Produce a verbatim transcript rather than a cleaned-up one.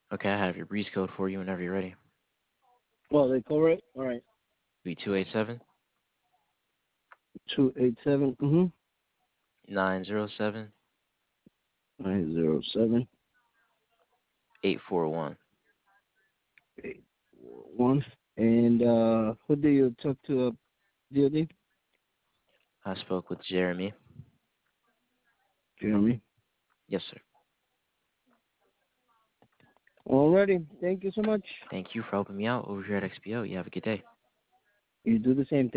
Okay, I have your breeze code for you whenever you're ready. Well, they correct. All right. Be two eight seven Two eight seven. Mm-hmm. nine zero seven Nine zero seven eight four one. eight four one. And uh, who do you talk to? Uh, D O D? I spoke with Jeremy. Jeremy. Yes, sir. Alrighty. Thank you so much. Thank you for helping me out over here at X P O. You have a good day. You do the same thing.